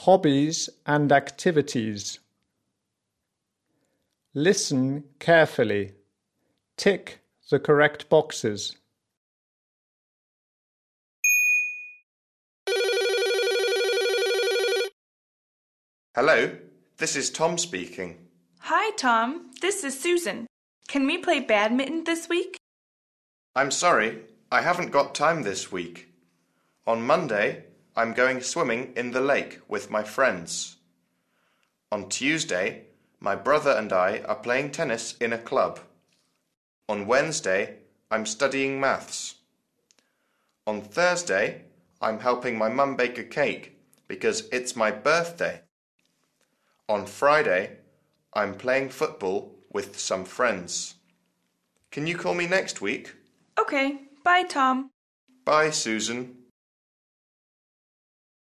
hobbies and activities. Listen carefully. Tick the correct boxes. Hello, this is Tom speaking. Hi, Tom. This is Susan. Can we play badminton this week? I'm sorry, I haven't got time this week. On Monday, I'm going swimming in the lake with my friends. On Tuesday, my brother and I are playing tennis in a club. On Wednesday, I'm studying maths. On Thursday, I'm helping my mum bake a cake because it's my birthday. On Friday, I'm playing football with some friends. Can you call me next week? Okay. Bye, Tom. Bye, Susan.